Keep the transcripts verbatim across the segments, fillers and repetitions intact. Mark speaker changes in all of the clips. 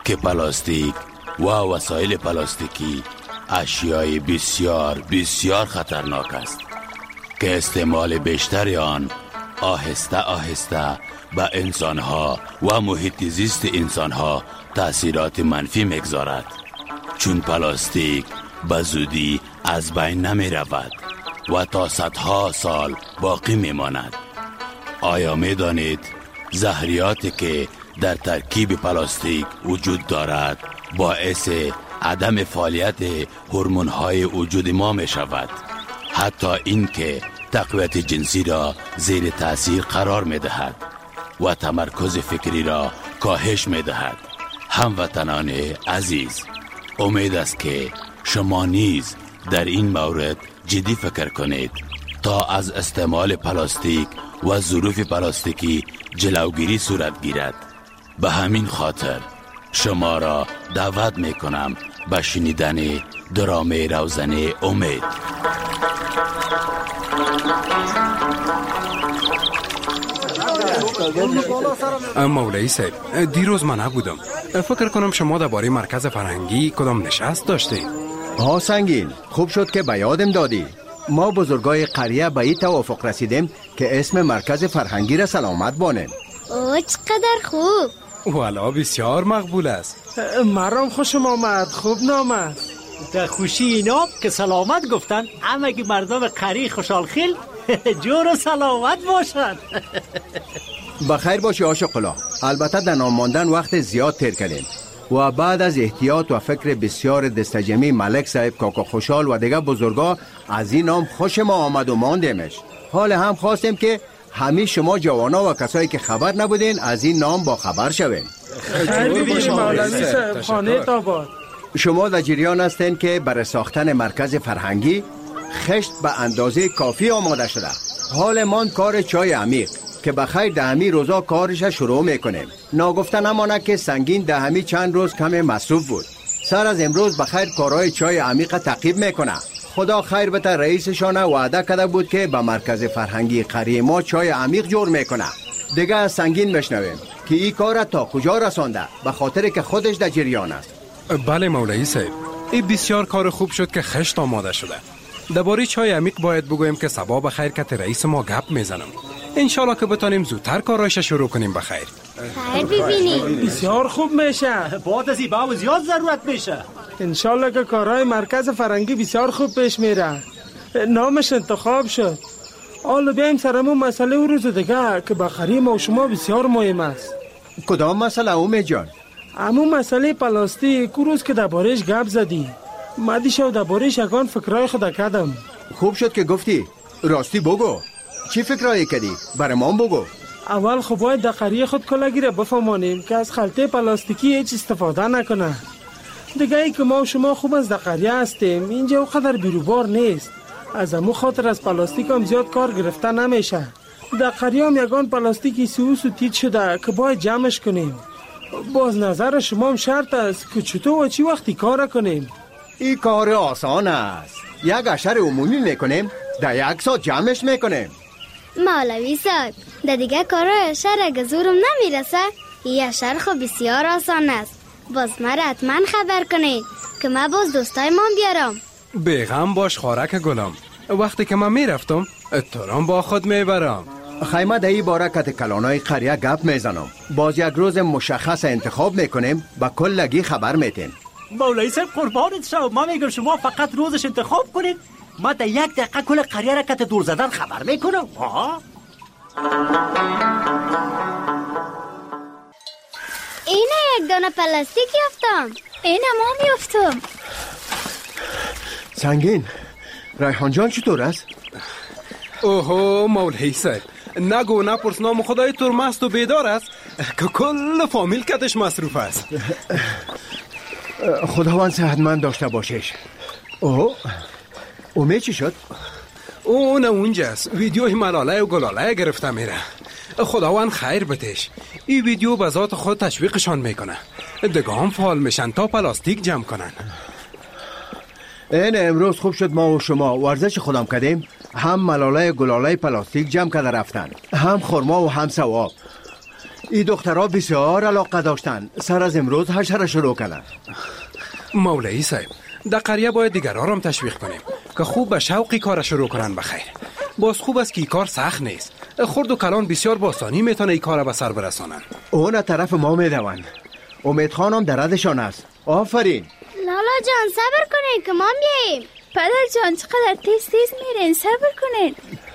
Speaker 1: که پلاستیک و وسایل پلاستیکی اشیای بسیار بسیار خطرناک است که استعمال بیشتر آن آهسته آهسته به انسانها و محیط زیست انسانها تأثیرات منفی میگذارد، چون پلاستیک به زودی از بین نمی رود و تا صدها سال باقی می ماند. آیا می دانید زهریاتی که در ترکیب پلاستیک وجود دارد باعث عدم فعالیت هورمون‌های وجود ما می شود، حتی این که تقویت جنسی را زیر تأثیر قرار می دهد و تمرکز فکری را کاهش می دهد. هموطنان عزیز، امید است که شما نیز در این مورد جدی فکر کنید تا از استعمال پلاستیک و ظروف پلاستیکی جلوگیری صورت گیرد. به همین خاطر شما را دعوت می کنم به شنیدن درامه روزن امید.
Speaker 2: مولوی صاحب، دیروز من نبودم. فکر کنم شما درباره مرکز فرهنگی کدام نشست داشتید؟
Speaker 3: ها سنگین، خوب شد که به یادم دادی. ما بزرگای قریه به این توافق رسیدیم که اسم مرکز فرهنگی را سلامت بانیم.
Speaker 4: اوه چقدر خوب.
Speaker 2: والا بسیار مقبول است.
Speaker 5: مرام خوشم آمد، خوب نامد.
Speaker 6: در خوشی اینا که سلامت گفتن، همه که مردم قری خوشحال خیل جور و سلامت باشد.
Speaker 3: بخیر باشی عاشق‌الله. البته در نام ماندن وقت زیاد تیر کردیم و بعد از احتیاط و فکر بسیار دستجمی ملک صاحب، کاکا خوشحال و دیگه بزرگا از این نام خوش ما آمد و ماندیمش. حال هم خواستیم که همه شما جوانا و کسایی که خبر نبودین از این نام با خبر شوین.
Speaker 5: خیر ببینیم مولوی صاحب، خانه آباد.
Speaker 3: شما در جریان هستین که برای ساختن مرکز فرهنگی خشت به اندازه کافی آماده شده. حال مان کار چای عمیق که بخیر دهمی روزا کارش شروع میکنیم. ناگفته نمانه که سنگین دهمی چند روز کم مصروف بود. سر از امروز بخیر کارهای چای عمیق تعقیب میکنه. خدا خیر بده، رئیسشان وعده کرده بود که به مرکز فرهنگی قریه ما چای عمیق جور میکنه. دیگه از سنگین بشنویم که این کار تا کجا رسانده، به خاطر که خودش در جریان است.
Speaker 2: بله مولوی صاحب، این بسیار کار خوب شد که خشت آماده شده. درباره چای عمیق باید بگویم که صبا بخیر که رئیس ما گپ میزنم. انشالله که بتانیم زودتر کارایش شروع کنیم. بخیر.
Speaker 4: خیر ببینیم.
Speaker 5: بسیار خوب میشه.
Speaker 6: بعد از این باو زیاد ضرورت میشه.
Speaker 5: انشالله که کارهای مرکز فرهنگی بسیار خوب پیش میره. نامش انتخاب شد. حالا بیایم سرمون مسئله او روز دیگه که بخری ما و شما بسیار مهم است.
Speaker 3: کدام مسئله اومه جان؟
Speaker 5: همون مسئله پلاستیک روز که درباره‌اش گپ زدی. مدیشو درباره‌اش یگان فکرای خود کردم.
Speaker 3: خوب شد که گفتی. راستی بگو چی فکرایی کردی؟ برای ما بگو.
Speaker 5: اول خب باید در قریه خود کلاگی را بفهمانیم که از خلطه پلاستیکی هیچ استفاده نکنه. دیگه ای که ما و شما خوب از در قریه هستیم، اینجا اونقدر بیروبار نیست. از امو خاطر از پلاستیک هم زیاد کار گرفته نمیشه. در قریه هم یگان پلاستیکی سوس و تیت شده که باید جمعش کنیم. باز نظر شما هم شرط است که چطور و چی وقتی کار کنیم.
Speaker 3: این کار آسان است. یک اشر عمومی میکنیم، در یک ساعت جمعش میکنیم.
Speaker 4: مولوی صاحب، در دیگه کارای اشر اگه زورم نمیرسه، این اشر خب بسیار آسان است. باز مرا حتما خبر کنید که من باز دوستای من بیارم.
Speaker 2: بیغم باش خارک گلم، وقتی که من میرفتم اترام با خود میبرم.
Speaker 3: خیمه در این باره کت کلانای قریه گپ میزنم. باز یک روز مشخص انتخاب میکنیم، با کلگی خبر میتیم.
Speaker 6: مولوی صاحب قربانت شو، ما میگم شما فقط روزش انتخاب کنید، ما در یک دقیقه کل قریه را کت دور زدن خبر میکنم. ها
Speaker 4: اینه یک دانه پلاستیک یافتم. اینه ما میافتم.
Speaker 3: سنگین، ریحان جان چطور است؟
Speaker 2: اوهو مولوی صاحب، نگو نپرس، نام خدای تور مست و بیدار است که کل فامیل کتش مصروف است.
Speaker 3: خداوند صحتمند داشته باشش. اوه اومه چی شد؟
Speaker 2: اون اونجاست، ویدیوی ملاله و گلاله گرفته میره. خداوند خیر بتش. این ویدیو به ذات خود تشویقشان میکنه، دیگه هم فعال میشن تا پلاستیک جمع کنن.
Speaker 3: این امروز خوب شد ما و شما ورزش خودم کردیم، هم ملاله گلاله پلاستیک جمع کرده رفتن، هم خرما و هم ثواب. این دخترها بسیار علاقه داشتن، سر از امروز حشره شروع کردن.
Speaker 2: مولوی صاحب، در قریه باید دیگرها را هم تشویق کنیم که خوب به شوقی کار شروع کنن. بخیر باز خوب است که این کار سخت نیست، خرد و کلان بسیار باسانی میتونه این کار را به سر برسانن.
Speaker 3: اون طرف ما میدوند. امید خانم در ردشان است. آفرین.
Speaker 4: لالا جان صبر کنین که ما میاییم.
Speaker 7: پدر جان چقدر تیز تیز میرین، صبر کنین.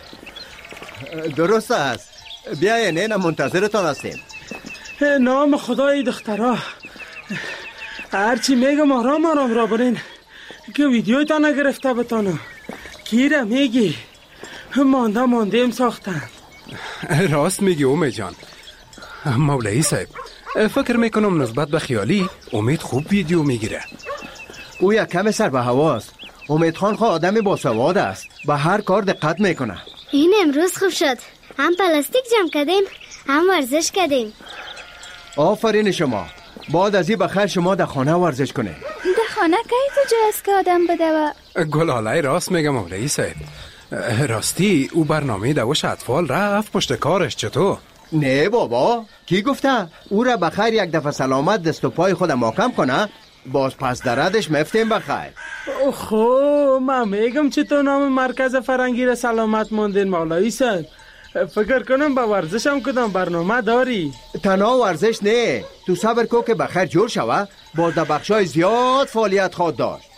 Speaker 3: درست است، بیاین، اینا منتظرتان هستیم.
Speaker 5: نام خدای دخترها، هرچی میگم آرام آرام را برین که ویدیوی تا نگرفته بتانم. کیره میگی مانده ماندیم ساختن.
Speaker 2: راست میگی امید جان. مولوی صاحب، فکر میکنم نسبت به خیالی امید خوب ویدیو میگیره.
Speaker 3: او یک کم سر به هواست. امید خان خواه آدم باسواد است، به هر کار دقت میکنه.
Speaker 4: این امروز خوب شد، هم پلاستیک جمع کردیم هم ورزش کردیم.
Speaker 3: آفرین شما. بعد از این بخیر شما در خانه ورزش کنه.
Speaker 7: در خانه که تو جا است که آدم بده و
Speaker 2: گلاله راست میگم مولوی صاحب. راستی او برنامه دوش اطفال رفت پشت کارش. چطور؟
Speaker 3: نه بابا، کی گفته؟ او را بخیر یک دفعه سلامت دست و پای خود محکم کنه، باز پس دردش مفتیم بخیر.
Speaker 5: خب من میگم چطور نام مرکز فرنگی را سلامت ماندین مولوی صاحب. فکر کنم با ورزش هم کدام برنامه داری؟
Speaker 3: تنها ورزش نه، تو صبر کو که بخیر جور شوه، باز در بخشای زیاد فعالیت خود داشت.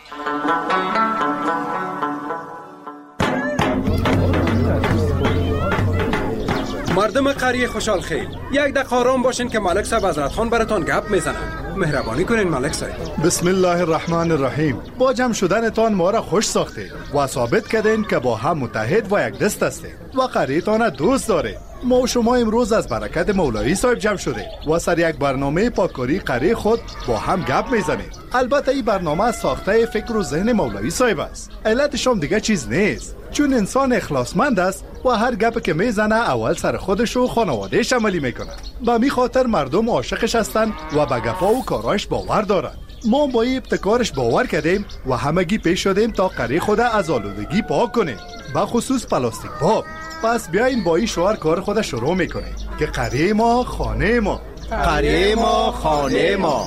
Speaker 2: مردم قریه خوشحال خیل، یک دقیقه آرام باشین که ملک صاحب حضرت خان براتان گپ میزنن. مهربانی کنین ملک صاحب.
Speaker 8: بسم الله الرحمن الرحیم. با جمع شدنتان ما را خوش ساختید و ثابت کردین که با هم متحد و یک دست هستید و قریه‌تان دوست دارید. ما و شما امروز از برکت مولوی صاحب جمع شده و سر یک برنامه پاککاری قریه خود با هم گپ میزنیم. البته این برنامه ساخته فکر و ذهن مولوی صاحب است. علتش هم دیگه چیز نیست، چون انسان اخلاصمند است و هر گپ که میزنه اول سر خودش و خانوادهش عملی میکنه. به می خاطر مردم عاشقش هستن و به گپا و کارایش باور دارن. ما با این ابتکارش باور کردیم و همگی پیش شدیم تا قریه خود از آلودگی پاک کنیم، به خصوص پلاستیک باب. پس بیاین با این شعار کار خود شروع میکنیم که قریه ما خانه ما،
Speaker 3: قریه ما خانه ما.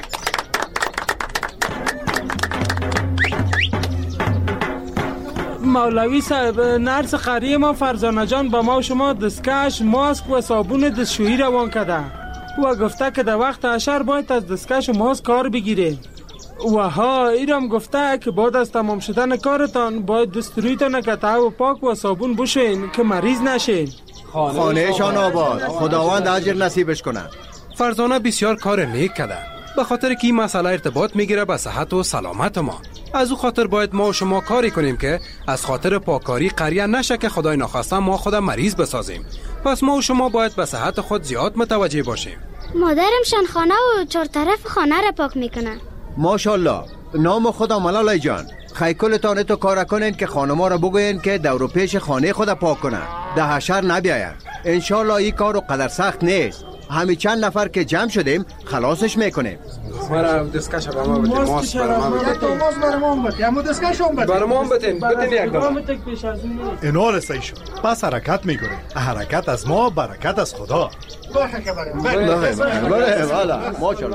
Speaker 5: مولوی صاحب، نرس قریه ما فرزانه جان با ما و شما دستکش، ماسک و صابون دستشویی روان کرده و گفته که در وقت حشر باید از دستکش و ماسک کار بگیره و ها ایرام گفته که بعد از تمام شدن کارتان باید دسترویتان قطعه و پاک و صابون بشوین که مریض نشین.
Speaker 3: خانه شان آباد، خداوند اجر نصیبش کنه.
Speaker 2: فرزانه بسیار کار نیک کرده، به خاطر که این مسئله ارتباط میگیره به صحت و سلامت ما. از او خاطر باید ما و شما کاری کنیم که از خاطر پاککاری قریه نشه که خدای نخواسته ما خود مریض بسازیم. پس ما و شما باید به صحت خود زیاد متوجه باشیم.
Speaker 4: مادرمشان خانه و چهار طرف خانه را پاک میکنن.
Speaker 3: ماشاءالله. نام خدا ملالای جان، خیکلتان تو کار کنین که خانما را بگوین که دور و پیش خانه خود پاک کنن، ده حشر نبیاید. انشالله این کارو قدر سخت نیست. همین چند نفر که جمع شدیم خلاصش میکنیم.
Speaker 2: مرا دستکش برام بده، ماست برام بده،
Speaker 8: ماست برام بده، اما دستکش هم بده.
Speaker 2: برام بده، بده یک دام.
Speaker 8: اینا رسایی شد. پس حرکت میکنیم. حرکت از ما، برکت از خدا. باشه که بریم.
Speaker 3: بله بله والا ماشاءالله.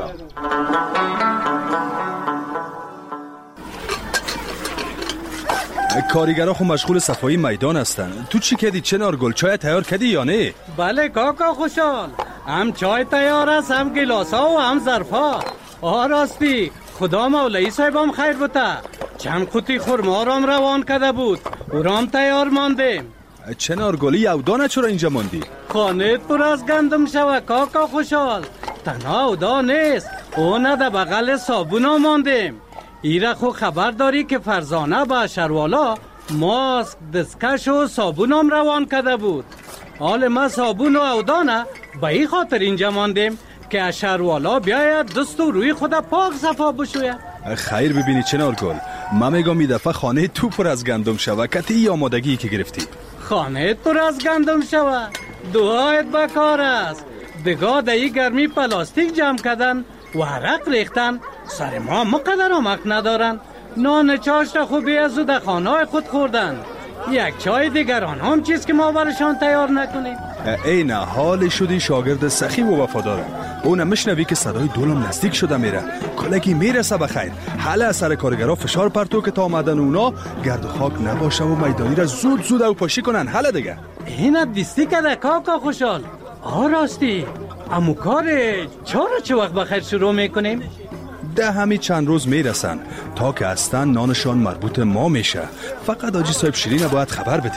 Speaker 9: کارگرها خو مشغول صفایی میدان هستن. تو چی کردی چنار گل؟ چای تیار کردی یا نه؟
Speaker 6: بله کاکا خوشحال، هم چای تیار است، هم گلاسا و هم ظرفا. آه راستی خدا مولوی صاحبم خیر بوده، چند قوطی خرما رام روان کرده بود، او رام تیار ماندیم.
Speaker 9: چنار گلی یو دانه چرا اینجا ماندی؟
Speaker 6: خانه پر از گندم شوه کاکا خوشحال. تنها او دا نیست، او نه ده بغل صابونا ماندیم. ایره خو خبر داری که فرزانه با شروالا ماسک دستکش و صابونم روان کرده بود. حال ما صابون و اودانه به این خاطر اینجا ماندیم که شروالا بیاید دست و روی خود پاک صفا بشوید.
Speaker 9: خیر ببینی چنار گل، من میگم این دفعه خانه تو پر از گندم شوه. کتی آمادگی که گرفتی
Speaker 6: خانه پر از گندم شوه، دعایت بکار است. دگاه دهی گرمی پلاستیک جمع کردن و عرق ریختن، سر ما مقدر آمک ندارن. نان چاشت خوبی از او در خانه خود خوردن. یک چای دیگران هم چیز که ما برشان تیار نکنیم.
Speaker 9: این حال شدی شاگرد سخی و وفاداره. اون مشنوی که صدای دولم نزدیک شده میره، کلگی میرسه بخیر. حالا سر کارگرا فشار پرتو که تا آمدن اونا گرد و خاک نباشه و میدانی را زود زود او پاشی کنن. حالا دیگه
Speaker 6: اینت دیستی کده کاکا خوشحال. آه راستی امو کار چرا چه وقت بخیر شروع میکنیم؟
Speaker 9: ده همی چند روز میرسن تا که اصلا نانشان مربوط ما میشه. فقط آجی صاحب شیرین باید خبر بدی.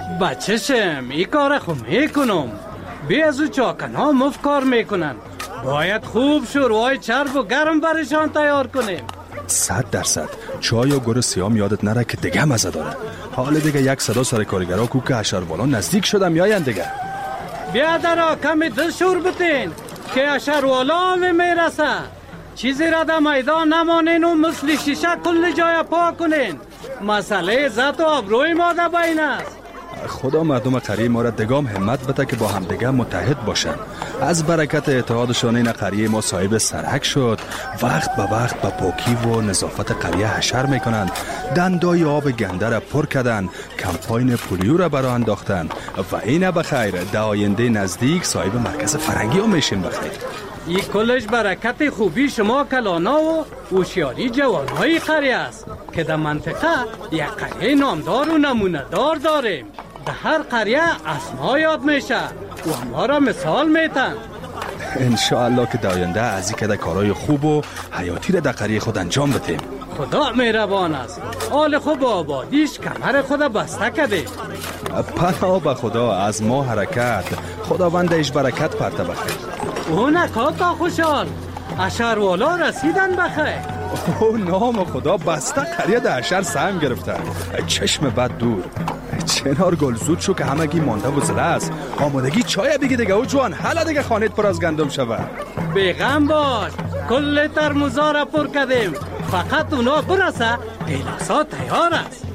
Speaker 6: بچه‌شم این کار خو میکنم. بی از او چاکنا مفت کار میکنن. باید خوب شوروای چرب و گرم برشان تیار کنیم.
Speaker 9: صد درصد. چای و گور سیام یادت نره که دیگه مزه داره. حال دیگه یک صدا سر کارگرا کو که اشروالا نزدیک شدم میاین دیگه.
Speaker 6: بیا درا کمی دل شور بتین که اشروالا هم میرسه. چیزی را در میدان نمانین و مثل شیشه کل جای پاک کنین. مسئله عزت و ابروی ما در بین است.
Speaker 9: خدا مردم قریه ما را دگام همت بده که با هم دیگه متحد باشن. از برکت اتحادشان این قریه ما صاحب سرحک شد. وقت به وقت به پاکی و نظافت قریه حشر میکنند. دندای آب گنده را پر کردن، کمپاین پولیو را برای انداختن و این بخیر در آینده نزدیک صاحب مرکز فرنگی هم میشین بخیر.
Speaker 6: این کلش برکت خوبی شما کلانا و هوشیاری جوانهای قریه است که در منطقه یک قریه نامدار و نمونه دار داریم. در هر قریه اسما یاد میشه و ما را مثال میتن.
Speaker 9: انشاءالله که در آینده از این کده کارهای خوب و حیاتی را در قریه خود انجام بدیم.
Speaker 6: خدا مهربان است. حال خوب آبادیش کمر خود بسته کده.
Speaker 9: پناه به خدا از ما حرکت. خداوندش برکت پرته بخیر.
Speaker 6: اونه کاکا خوشحال اشروالا رسیدن بخیر.
Speaker 9: او نام خدا بسته قریه در اشر سهم گرفتن. چشم بد دور. چنار گل زود شو که همگی مانده و زله است. آمادگی چای بگی دیگه او جوان. حالا دیگه خانت پر از گندم شود.
Speaker 6: بیغم باش کل ترموزا را پر کردیم. فقط اونا برسه گیلاسا تیار است.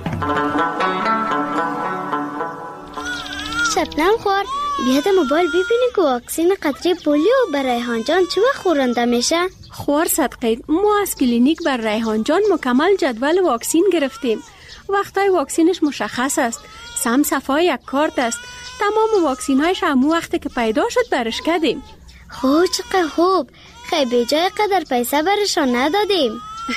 Speaker 4: شبنم خور بیاد موبایل ببینی که واکسین قطره پولیو برای ریحان جان چه وقت خورنده میشه؟
Speaker 10: خور صدقه ما از کلینیک بر ریحان جان مکمل جدول واکسین گرفتیم. وقتای واکسینش مشخص است. سم صفای یک کارت است. تمام واکسین هایش همون وقتی که پیدا شد برش کردیم.
Speaker 4: خوب چقدر خوب. خیلی به جای قدر پیسه برشان ندادیم.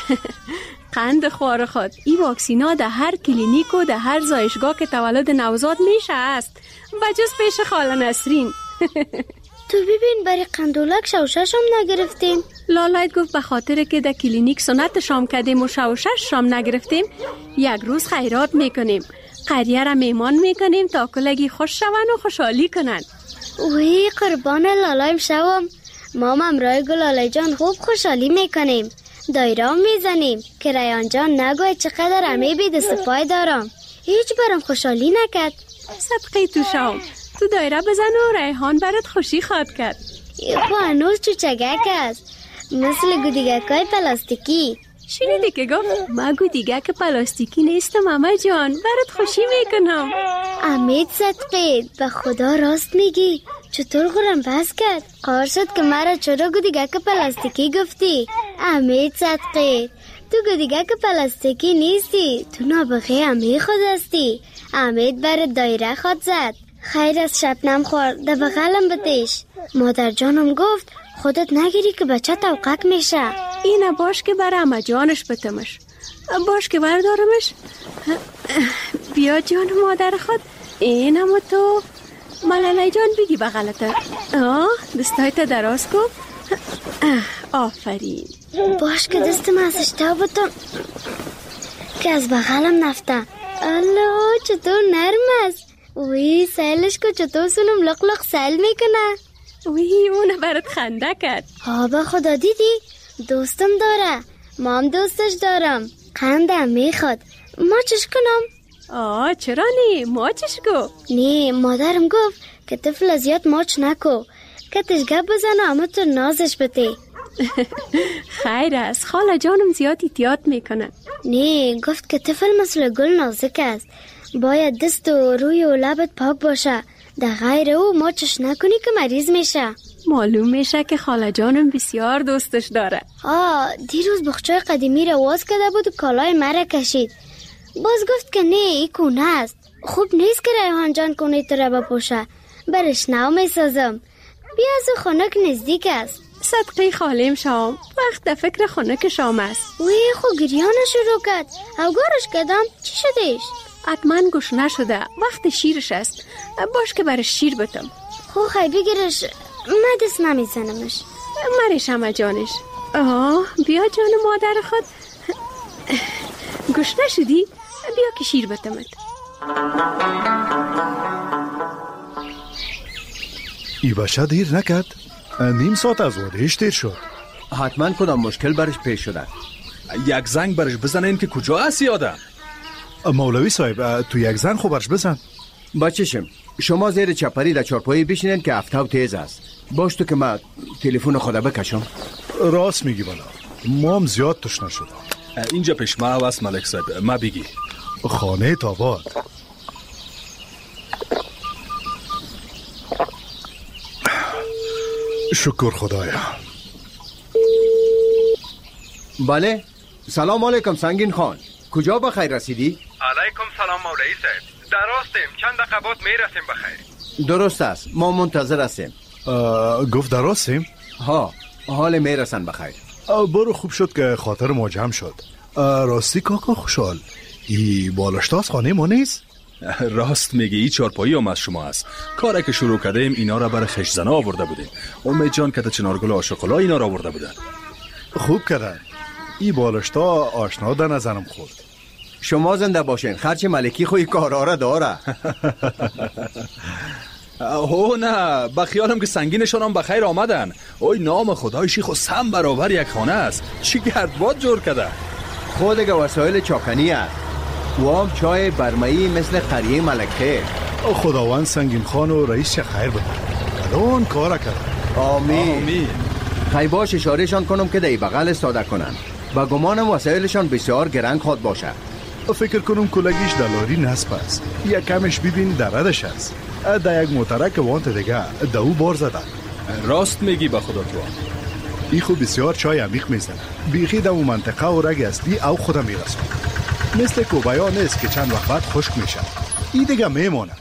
Speaker 10: قند خوار خود. این واکسین ها در هر کلینیک و در هر زایشگاه که تولد نوزاد میشه است. بجز پیش خاله نسرین.
Speaker 4: تو ببین برای قندولک شوشش هم نگرفتیم.
Speaker 10: لالایت گفت به خاطر که در کلینیک سنت شام کردیم و شوشش شام نگرفتیم یک روز خیرات میکنیم. قریه را میمان میکنیم تا کلگی خوش شون و خوشحالی کنن.
Speaker 4: اوی قربان لالایم شوم. ما ممرای گلالای جان خوب خوشحالی میکنیم. دایره میزنیم که ریان جان نگوه چقدر امی بید سپای دارم. هیچ برام خوشحالی نکد.
Speaker 10: صدقه تو شام. تو دایره بزن و ریحان برات خوشی خواد کرد.
Speaker 4: خو هنوز چوچگک است. مثل گودیگک های پلاستیکی.
Speaker 10: شنیدی که گفت ما گودیگک پلاستیکی نیستم اما جان برات خوشی میکنم.
Speaker 4: امید صدقه به خدا راست میگی. چطور غرم بس کرد؟ قار شد که مرا چرا گودیگک پلاستیکی گفتی؟ امید صدقه تو گودیگک پلاستیکی نیستی. تو نابغه امی خود هستی. امید برات دایره خود زد. خیر از شبنم خور در بغلم بتیش. مادر جانم گفت خودت نگیری که بچه توقک میشه.
Speaker 10: اینه باش که بر اما جانش بتمش. باش که بردارمش. بیا جان مادر خود. اینم تو ملالای جان بگی بغلته. آه دستایت دراز کن. آفرین.
Speaker 4: باش که دستم ازش تا بتم که از بغلم نفته. الله چطور نرم است. وی سیلش کو چطور سونم لق لق سیل میکنه.
Speaker 10: وی اونه برات خنده کرد.
Speaker 4: ها به خدا دیدی دوستم داره. مام دوستش دارم. قندم میخواد. ما چش کنم؟
Speaker 10: آه چرا نی؟ ما چش کو؟
Speaker 4: نی مادرم گفت که طفل زیاد ماچ نکو که تشگه بزنه اما تو نازش بتی.
Speaker 10: خیر است خاله جانم زیاد احتیاط میکنه.
Speaker 4: نی گفت که طفل مثل گل نازک است. باید دست و روی و لبت پاک باشه. در غیر او ماچش نکنی که مریض میشه.
Speaker 10: معلوم میشه که خاله جانم بسیار دوستش داره.
Speaker 4: آه دیروز بخچای قدیمی را واز کرده بود و کالای مرا کشید. باز گفت که نه ای کونه است. خوب نیست که ریحان جان کنه تو را بپوشه. برش نو می سازم. بیا از خونک نزدیک است.
Speaker 10: صدقه خالیم شام، وقت در فکر خونک شام است.
Speaker 4: وی خو گریان شروع کرد. اوگارش کدام چی شدهش؟
Speaker 10: حتما گوش نشده، وقت شیرش است. باش که برش شیر بتم.
Speaker 4: خو خی بگیرش، من دست نمیزنمش.
Speaker 10: مرش همه جانش. آه بیا جان مادر خود. گوش نشدی؟ بیا که شیر بتمت.
Speaker 8: ای بچه دیر نکرد؟ نیم ساعت از وادهش دیر شد.
Speaker 3: حتما کدام مشکل برش پیش شده.
Speaker 9: یک زنگ برش بزنین که کجا هستی آدم.
Speaker 8: مولوی صاحب تو یک زنگ خو برش بزن.
Speaker 3: بچشم شما زیر چپری در چارپایی بشینین که افتاو تیز است. باش تو که من تلفن خدا بکشم.
Speaker 8: راست میگی بالا، ما هم زیاد تشنه شدم.
Speaker 9: اینجا پیش ما هست ملک صاحب، ما بگی.
Speaker 8: خانه تاباد. شکر خدایا.
Speaker 3: بله سلام علیکم سنگین خان، کجا بخیر رسیدی؟
Speaker 2: علیکم سلام مولوی صاحب، درستیم، چند دقیقه بعد میرسیم بخیر.
Speaker 3: درست است، ما منتظر هستیم.
Speaker 8: گفت درستیم؟
Speaker 3: ها حال میرسن بخیر.
Speaker 8: برو خوب شد که خاطر ما جمع شد. راستی کاکا خوشحال، ای بالشتا از خانه ما نیست؟
Speaker 9: راست میگی، ای چارپایی هم از شما است. کاری که شروع کردیم اینا را برای خشزنه آورده بودیم. امید جان که چنارگل عاشق‌الله اینا را آورده بودن.
Speaker 8: خوب کردن. ای بالشتا آشنا در نظرم خورد.
Speaker 3: شما زنده باشین، خرچ ملکی خوی کاراره داره.
Speaker 9: اوه نه، بخیالم که سنگینشان هم بخیر آمدن. اوی نام خدای شیخ و سم برابر یک خانه است. چی گردباد جور کرده.
Speaker 3: خود دیگه وسایل چاکنی است. و هم چای برمایی مثل قریه ملکه.
Speaker 8: خداوند سنگین خان و رئیس چه خیر بده. الان کار کرد.
Speaker 3: آمین آمین. خیلی باش اشارهشان کنم که دی بغل استاده کنن. با گمانم وسایلشان بسیار گرنگ خود باشه.
Speaker 8: فکر کنم کلگیش دلاری نصب است. یک کمش ببین دردش است. در یک موترک وانت دیگه دو بار زدن.
Speaker 9: راست میگی به خدا تو.
Speaker 8: ای خود بسیار چای عمیق میزنه. بیخی در اون منطقه و رگ اصلی او خودم میرسون. مثل کوبایا نیست که چند وقت بعد خشک میشه. ای دیگه میمونه.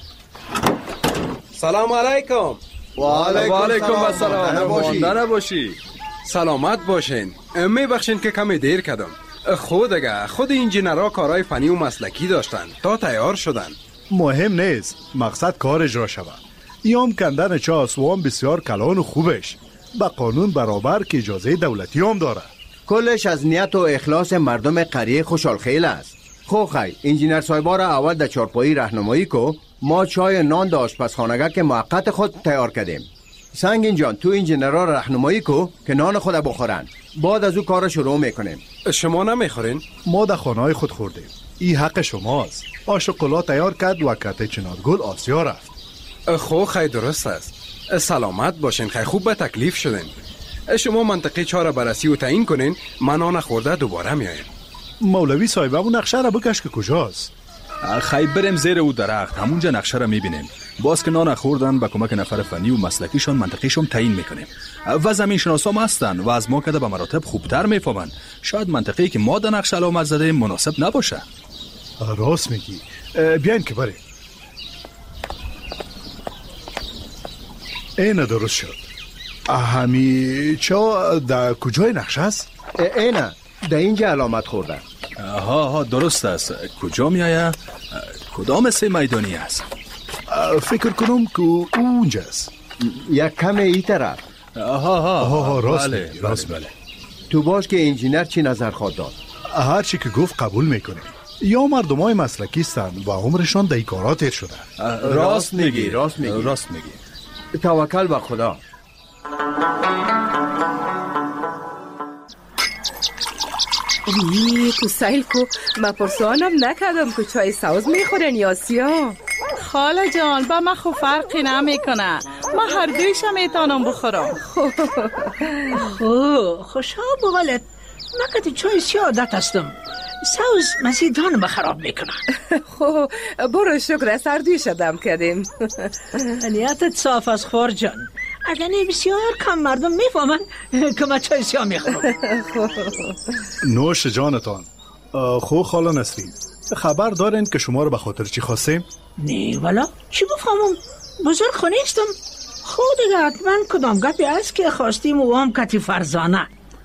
Speaker 2: سلام علیکم.
Speaker 3: و علیکم
Speaker 2: السلام.
Speaker 9: مانده نباشی.
Speaker 2: سلامت باشین. میبخشین که کمی دیر کردم. خود اگه خود انجینرها کارهای فنی و مسلکی داشتن تا تیار شدن.
Speaker 8: مهم نیست، مقصد کار اجرا شود. ایام کندن چاس و هم بسیار کلان و خوبش با قانون برابر که اجازه دولتی هم داره.
Speaker 3: کلش از نیت و اخلاص مردم قریه خوشحال خیل است. خو خی انجینر صاحبا را اول در چارپایی راهنمایی کو. ما چای نان در آشپزخانه که موقت خود تیار کردیم. سنگین جان تو انجینرها راهنمایی کو که نان خود بخورن. بعد از او کار شروع میکنیم.
Speaker 2: شما نمیخورین؟
Speaker 8: ما در خانه‌های خود خوردیم. این حق شماست. آشقلا تیار کرد و کته چنارگل آسیا رفت.
Speaker 2: خو خی درست است. سلامت باشین، خی خوب به تکلیف شدین. شما منطقه چهار بررسی و تعیین کنین، من نان خورده دوباره میایم.
Speaker 8: مولوی صاحب اون نقشه را بکش که کجاست.
Speaker 9: خی بریم زیر او درخت، همونجا نقشه را میبینیم. باز که نان خوردن با کمک نفر فنی و مسلکیشون منطقهشون تعیین میکنیم. و زمین شناسا هم هستن و از ما کده به مراتب خوبتر میفهمن. شاید منطقه‌ای که ما در نقشه علامت زده مناسب نباشه.
Speaker 8: راست میگی. بیاین که بریم. اینه درست شد. همی چا در کجای نقشه است؟
Speaker 3: اینه در اینجا علامت خورده.
Speaker 9: ها ها درست است. کجا میایه؟ کدام سه میدانی است؟
Speaker 8: فکر کنم که اونجاست.
Speaker 3: یک کم ای طرف.
Speaker 9: ها ها
Speaker 8: ها راست
Speaker 9: بله
Speaker 8: میگی. راست
Speaker 9: بله,
Speaker 8: بله.
Speaker 3: تو باش که انجینر چی نظر خود داد؟
Speaker 8: هر چی که گفت قبول میکنیم. یا مردمای مسلکی هستند و عمرشان در کارا تیر شده.
Speaker 3: راست میگی راست میگی
Speaker 9: راست میگی.
Speaker 3: توکل به خدا.
Speaker 11: ای تو سیل کو ما پرسوانم نکردم که چای سوز میخورن یا سیاه.
Speaker 12: خاله جان با من خو فرقی نمیکنه، ما هر دویش میتونم بخورم.
Speaker 13: خو خوشا بولد من که چای سیاه عادت هستم، سوز مزیدان بخراب میکنه.
Speaker 11: خو برو شکر سر دوی شدم کردیم.
Speaker 13: نیتت صاف از خور جان، اگر نه بسیار کم مردم میفهمن که ما چای سیاه میخورم.
Speaker 8: نوش جانتان. خو خاله نسرین، خبر دارین که شما رو به خاطر چی خواستیم؟
Speaker 13: نه والا چی بفهمم؟ بزرگ خونیستم. خود دیگه حتما کدام گپی است که خواستیم و هم کتی فرزانه.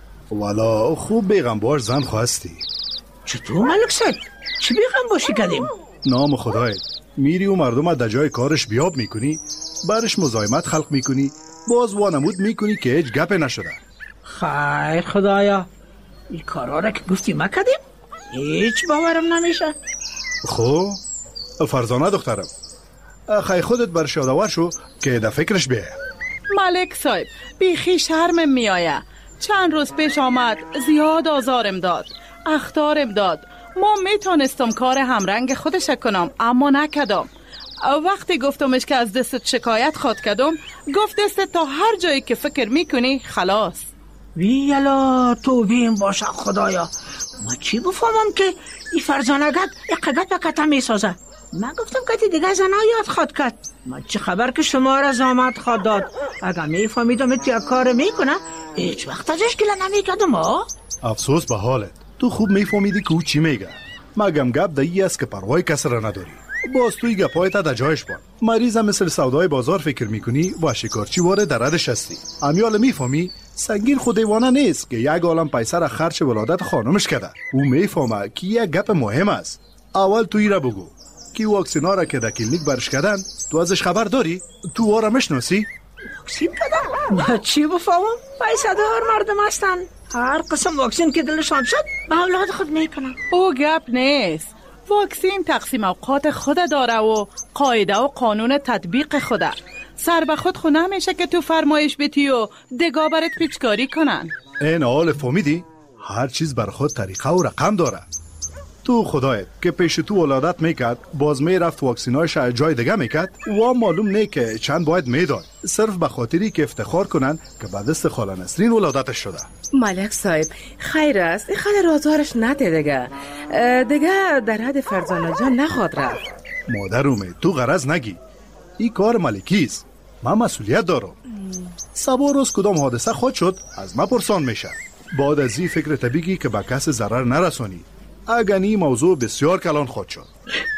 Speaker 8: والا خوب بیغم باش زن خواستی.
Speaker 13: چطور ملک صاحب؟ چی بیغم باشی کدیم؟
Speaker 8: نام خدایت میری و مردم در جای کارش بیاب میکنی، برش مزاحمت خلق میکنی، باز وانمود میکنی که هیچ گپ نشده.
Speaker 13: خیر خدایا، این کارا را که گفتی ما کدیم هیچ باورم نمیشه.
Speaker 8: خب فرزانه دخترم، خیلی خودت برش یادآور شو که در فکرش بیه.
Speaker 12: ملک صاحب بیخی شرمم میآیه. چند روز پیش آمد زیاد آزارم داد، اخطارم داد. ما میتونستم کار همرنگ خودش کنم اما نکدم. وقتی گفتمش که از دستت شکایت خواد کدم، گفت دستت تا هر جایی که فکر میکنی خلاص.
Speaker 13: ویلا تو بیم باشه خدایا، ما چی بفهمم که این فرزانگت اقدت بکتا میسازه. من گفتم که دیگه زنا یاد خواد کد. ما چه خبر که شما را زامت خواد داد. اگر میفهمیدم ات یک کار میکنه هیچ وقت ازش گله نمیکدم. ها
Speaker 8: افسوس به حالت، تو خوب میفهمیدی که او چی میگه. مگم گپ دایی است که پروای کس را نداری. باز توی گپایت در جایش بان. مریض مثل سودای بازار فکر میکنی و شکارچی واره در ردش هستی. امیال میفهمی سنگین خود دیوانه نیست که یک عالم پیسه را خرچ ولادت خانمش کرده. او میفهمه که یک گپ مهم است. اول توی را بگو که واکسینا را که در کلینیک برش کردن تو ازش خبر داری؟ تو واره مشناسی؟
Speaker 13: واکسین کردن؟ ما چی بفهمم؟ پیسه دار مردم هستن، هر قسم واکسین که دلشان شد به اولاد خود میکنن.
Speaker 12: او گپ نیست. واکسین تقسیم اوقات خود داره و قاعده و قانون تطبیق خوده. سر به خود خو نمیشه که تو فرمایش بیتی و دگاه برات پیچکاری کنن.
Speaker 8: این حال فهمیدی؟ هر چیز بر خود طریقه و رقم داره. تو خدایت که پیش تو ولادت میکرد باز میرفت واکسینایش جای دیگه میکرد و معلوم نه که چند باید میداد، صرف به خاطری که افتخار کنن که بعد دست خاله نسرین ولادتش شده.
Speaker 11: ملک صاحب خیر است، این خاله رازارش نده دیگه دیگه در حد فرزانه جان نخواد رفت.
Speaker 8: مادر اومد تو غرض نگی، این کار ملکی است، من مسئولیت دارم. سبا روز کدام حادثه خود شد از ما پرسان میشه. بعد از این فکر طبیعی که به کس ضرر نرسانی. اگر این موضوع بسیار کلان خود شد.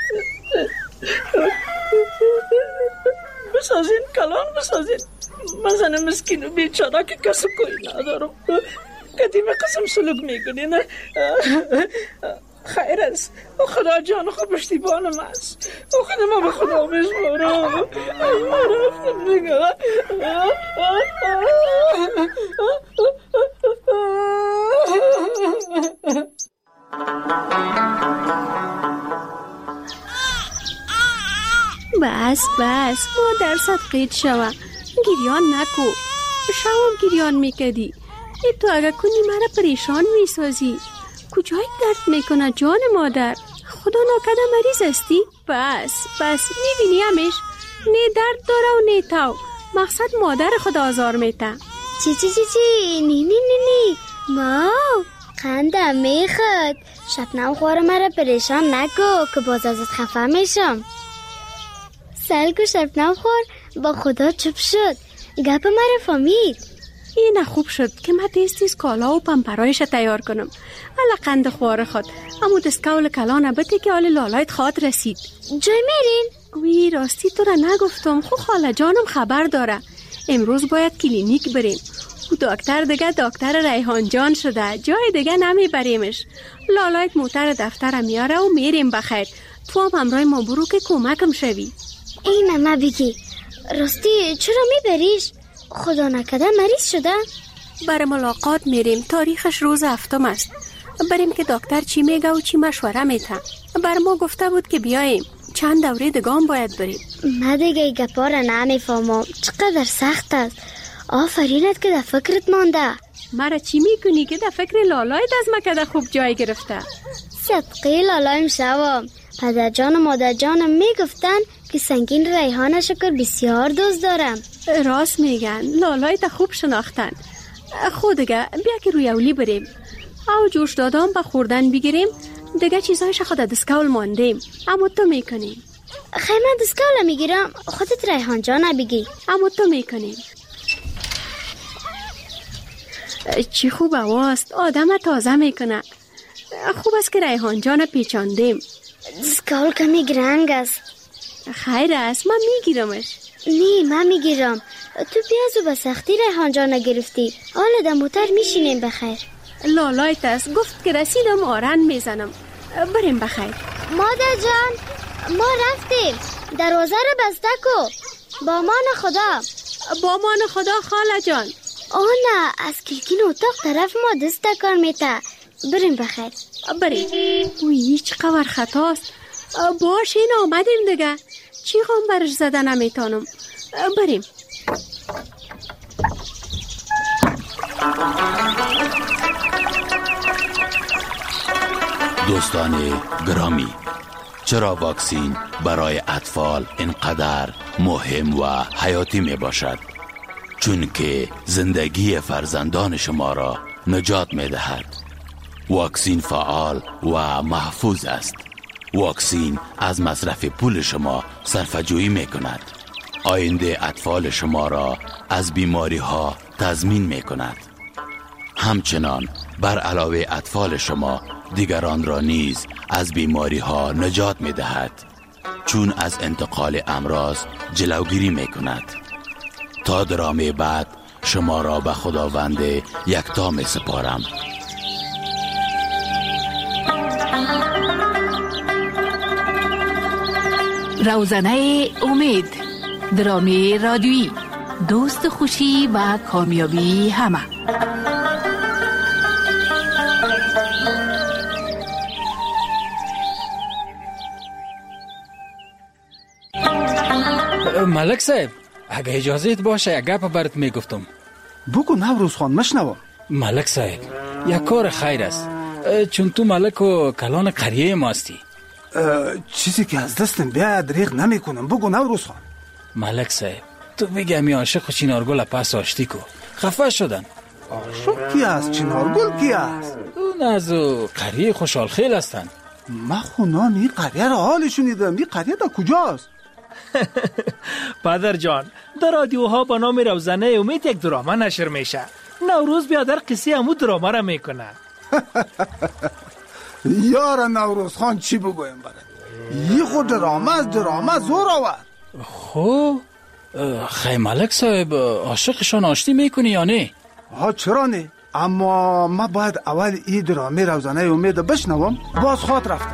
Speaker 13: بسازین کلان بسازین. من زن مسکین و بیچاره که کس کوئی ندارم. قدیم قسم سلوک میکنین. خیر است، خدا جان خوب پشتیبانم است. خدا ما به خدا میسپارم. ما رفتم دیگه.
Speaker 10: بس بس مادر صدقیت شوه، گریان نکو. شوام گریان میکدی. ای تو اگه کنی مرا پریشان میسازی. کجای درد میکنه جان مادر؟ خدا ناکده مریض استی؟ بس بس میبینی همیش نه درد داره و نه تاو. مقصد مادر خدا آزار میته.
Speaker 4: چی چی چی چی نی نی نی نی ماو خندم میخواد. شبنم خوار مرا پریشان نکو که باز ازت خفه میشم. سلگو شبنم خور با خدا چوب شد. گپ مرا فهمید.
Speaker 10: این خوب شد که من تیز تیز کالا و پمپرایش تیار کنم. حالا قند خوار خود امو دستکول کلانه بده که حال لالایت خواد رسید.
Speaker 4: جای میرین؟
Speaker 10: وی راستی تو را نگفتم. خو خاله جانم خبر داره امروز باید کلینیک بریم. او دکتر دیگه دکتر ریحان جان شده، جای دیگه نمیبریمش. لالایت موتر دفتر میاره و میریم بخیر. تو هم همراه ما برو که کمکم شوی.
Speaker 4: این ما بگی راستی چرا میبریش؟ خدا نکده مریض شده؟
Speaker 10: برای ملاقات میریم. تاریخش روز هفتم است. بریم که دکتر چی میگه و چی مشوره میته. بر ما گفته بود که بیاییم. چند دوره دگام باید بریم.
Speaker 4: من دیگه گپا را نمیفهمم. چقدر سخت است. آفرینت که در فکرت مانده.
Speaker 10: مرا چی میکنی که در فکر لالایت از مکده خوب جای گرفته؟
Speaker 4: صدقی لالایم شوام. پدر جان و مادر جانم میگفتن که سنگین ریحان شکر بسیار دوست دارم.
Speaker 10: راست میگن، لالایت خوب شناختن. خود دیگه بیا که روی اولی بریم. او جوش دادم با خوردن بگیریم. دیگه چیزایش خود دستکول ماندیم. اما تو میکنیم.
Speaker 4: خیلی من دستکول میگیرم. خودت ریحان جان بگی.
Speaker 10: اما تو میکنیم. چی خوب هواست، آدم تازه میکنه. خوب است که ریحان جان پیچاندیم.
Speaker 4: دستکول کمی گرنگ است.
Speaker 10: خیر است، من میگیرمش.
Speaker 4: نه من میگیرم. تو پیازو به سختی ریحان جان نگرفتی. حالا در موتر میشینیم بخیر.
Speaker 10: لالایت است گفت که رسیدم آرن میزنم. بریم بخیر.
Speaker 4: مادر جان ما رفتیم. دروازه رو بسته کو. با مان خدا.
Speaker 10: با مان خدا خاله جان.
Speaker 4: آه نه از کلکین اتاق طرف ما دست کار میته. بریم بخیر.
Speaker 10: بریم. اوی چقدر خطاست. باش این آمدیم دیگه. چی غم برش زده نمیتانم. بریم.
Speaker 1: دوستان گرامی، چرا واکسین برای اطفال اینقدر مهم و حیاتی می باشد؟ چون که زندگی فرزندان شما را نجات می دهد. واکسین فعال و محفوظ است. واکسین از مصرف پول شما صرفه‌جویی می کند. آینده اطفال شما را از بیماری ها تضمین می کند. همچنان بر علاوه اطفال شما دیگران را نیز از بیماری ها نجات می دهد، چون از انتقال امراض جلوگیری می کند. تا درامه بعد شما را به خداوند یکتا می سپارم.
Speaker 14: روزنه امید، درامی رادیویی، دوست خوشی و کامیابی همه.
Speaker 15: ملک صاحب اگه اجازهت باشه یک گپ برات میگفتم.
Speaker 16: بگو نوروز خان مشنوم.
Speaker 15: ملک صاحب یک کار خیر است، چون تو ملک و کلان قریه ماستی.
Speaker 16: چیزی که از دستم بیاید دریغ نمی کنم. بگو نوروز خان.
Speaker 15: ملک صاحب تو بگی همی عاشق چنارگل پس آشتی کو خفه شدن.
Speaker 16: عاشق کی است؟ چنارگل کی است؟
Speaker 15: اون از قریه خوشحال خیل هستن.
Speaker 16: من خونان این قریه را حال شنیدم. این قریه در کجاست؟
Speaker 5: پدر جان در رادیوها با نام روزنه امید یک دراما نشر میشه. نوروز بیادر قصه همو دراما را میکنه.
Speaker 16: یار نوروز خان چی بگویم برد؟ یه خود دراما از دراما زور آورد.
Speaker 15: خب خیلی ملک صاحب عاشقشان آشتی میکنی یا نه؟
Speaker 16: ها چرا نه، اما ما باید اول این دراما روزنه امید بشنوم. باز خواد رفتم.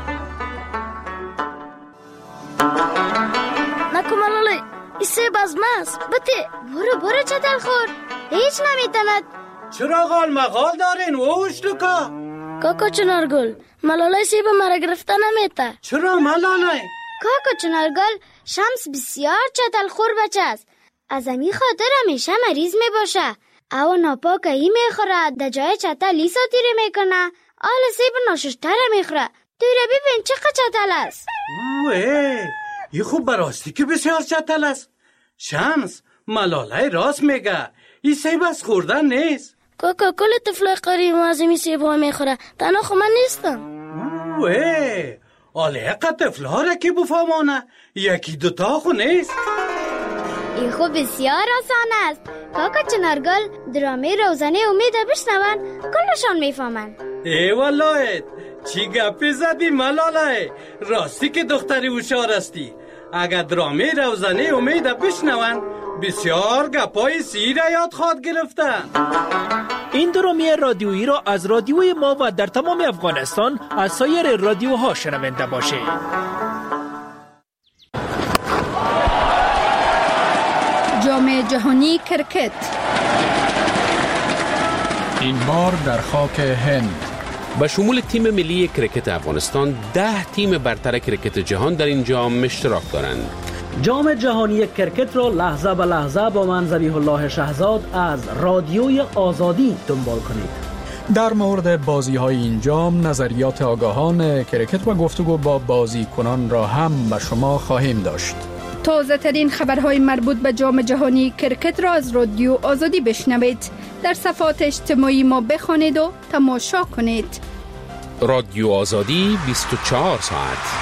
Speaker 4: نکمالالی ایسه بازماست بته. برو برو چتل خور هیچ نمیتند.
Speaker 6: چرا غال مغال دارین ووش لکا؟
Speaker 4: کاکا چنارگل ملالای سیب مرا گرفته نمیته.
Speaker 6: چرا ملالای؟
Speaker 4: کاکا چنارگل شمس بسیار چتل خور بچه است. از امی خاطر همیشه مریض می باشه. او ناپاکه ای میخوره در جای چتل لیسا تیره میکنه. آل سیب ناششتره میخوره. تیره ببین چقدر چتل است.
Speaker 6: اوه ای خوب براستی که بسیار چتل است. شمس ملالای راست میگه. این سیب از خوردن نیست.
Speaker 4: کاکا کل طفل قریب از این سیب ها میخوره. تنها خو من نیستم.
Speaker 6: اوه آله اقا طفل ها را که بفهمانه یکی دوتا خو نیست.
Speaker 4: این خو بسیار آسان است. کاکا چنارگل درامه روزنه امید بشنون کلشان میفهمن.
Speaker 6: ای والله چی گپی زدی ملالای؟ راستی که دختری هوشیار استی. اگر درامه روزنه امید بشنون بسیار گپای سیر یاد خواد گرفتن.
Speaker 5: این درامی رادیویی را از رادیوی ما و در تمام افغانستان از سایر رادیوها شنونده باشه.
Speaker 17: جام جهانی کرکت
Speaker 18: این بار در خاک هند.
Speaker 19: به شمول تیم ملی کرکت افغانستان ده تیم برتر کرکت جهان در این جام اشتراک دارند.
Speaker 20: جام جهانی کرکت را لحظه به لحظه با من ذبیح الله شهزاد از رادیوی آزادی دنبال کنید.
Speaker 18: در مورد بازی های این جام نظریات آگاهان کرکت و گفتگو با بازیکنان را هم به شما خواهیم داشت.
Speaker 17: تازه ترین خبرهای مربوط به جام جهانی کرکت را از رادیو آزادی بشنوید. در صفحات اجتماعی ما بخوانید و تماشا کنید.
Speaker 19: رادیو آزادی بیست و چهار ساعت.